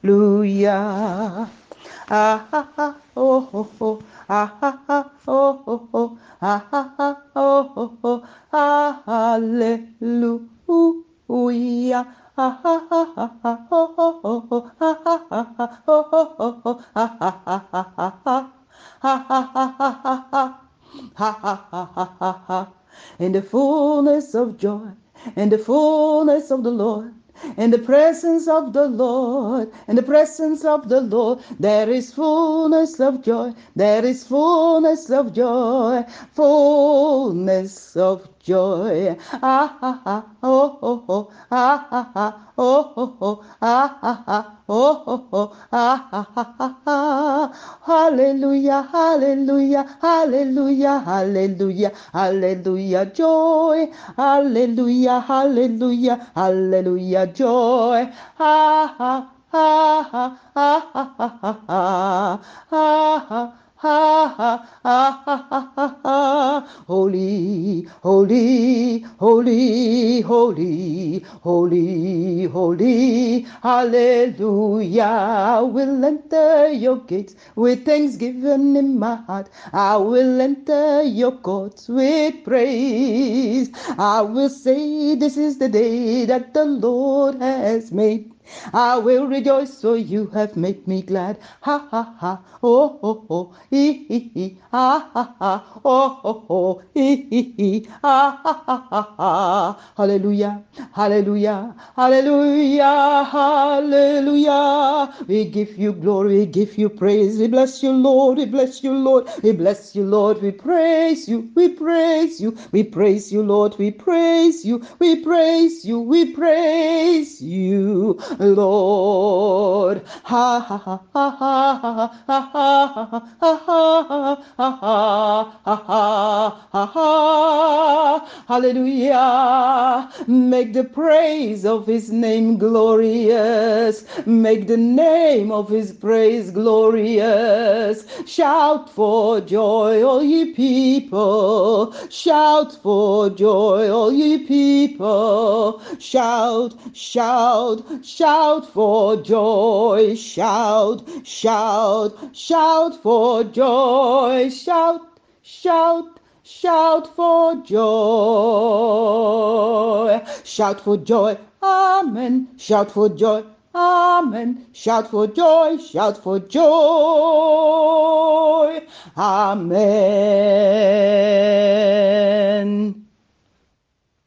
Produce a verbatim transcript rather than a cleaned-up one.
Hallelujah. Ah, ah, ah, oh, oh, oh, ah, ah, ah, oh, oh, oh, ah, ah, ah, oh, oh, oh, ah, hallelujah. Ah, ah, ah, ah, ah, oh, oh, oh, oh, ah, ah, ah, ah, oh, oh, oh, oh, ah, ah, ah, ah, ah, ah. Ha ha ha ha ha ha ha ha ha ha ha ha. In the fullness of joy, in the fullness of the Lord, in the presence of the Lord, in the presence of the Lord, there is fullness of joy, there is fullness of joy, fullness of joy. Ah, ah, ah, oh, oh, oh, ah, ah, ah, oh, oh, oh, ah, ah, ah, oh, oh, oh, ah, ah, ah, ah, ah. Hallelujah, hallelujah, hallelujah, hallelujah, hallelujah, joy. Hallelujah, hallelujah, hallelujah, joy. Ha, ha, ha, ha, ha, ha, ha, ha, ha, ha, ha. Ha ha ha ha ha ha ha. Holy, holy, holy, holy, holy, holy. Hallelujah. I will enter your gates with thanksgiving in my heart. I will enter your courts with praise. I will say, this is the day that the Lord has made. I will rejoice, for you have made me glad. Ha ha ha, oh oh oh, ee hee hee, ha ha ha, oh oh oh, ee hee hee, ha ha ha ha ha. Hallelujah, hallelujah, hallelujah, hallelujah. We give you glory, we give you praise. We bless you, Lord, we bless you, Lord, we bless you, Lord. We praise you, we praise you, we praise you, Lord, we praise you, we praise you, we praise you. Lord. Ha ha ha ha ha ha ha ha ha ha ha ha ha. Hallelujah. Make the praise of his name glorious. Make the name of his praise glorious. Shout for joy, all ye people. Shout for joy, all ye people. Shout, shout, shout for joy. Shout, shout, shout for joy. Shout, shout, shout for joy. Shout for joy. Amen. Shout for joy. Amen. Shout for joy. Shout for joy. Amen.